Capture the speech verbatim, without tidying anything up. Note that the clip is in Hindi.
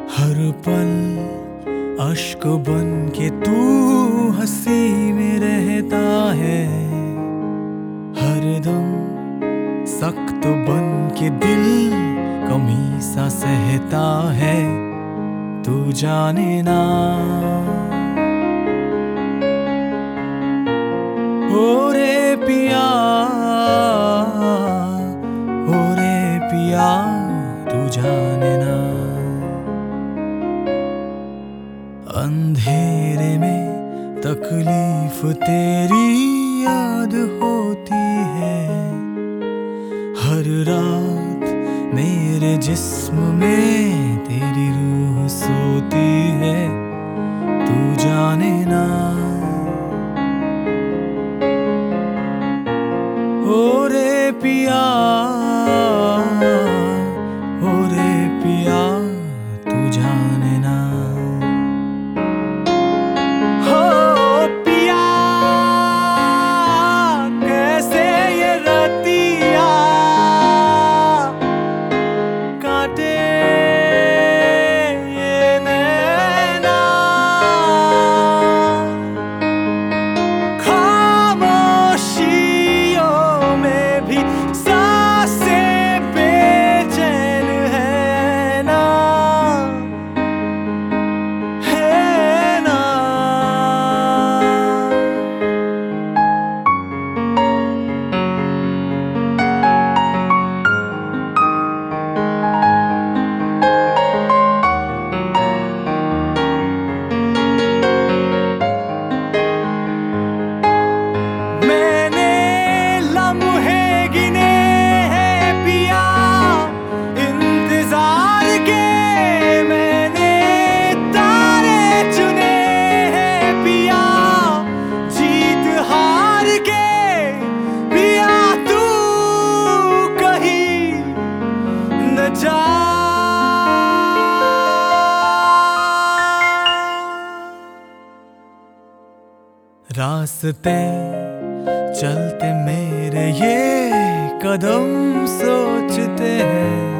हर पल अश्क बन के तू हंसी में रहता है, हर दम सख्त बन के दिल कमी सा सहता है, तू जाने ना। ओ रे पिया, ओ रे पिया, तू जाने ना। अंधेरे में तकलीफ तेरी याद होती है, हर रात मेरे जिस्म में तेरी रूह सोती है, तू जाने ना। ओ रे पिया, ओ रे पिया, तू जाने ना। रास्ते चलते मेरे ये कदम सोचते हैं,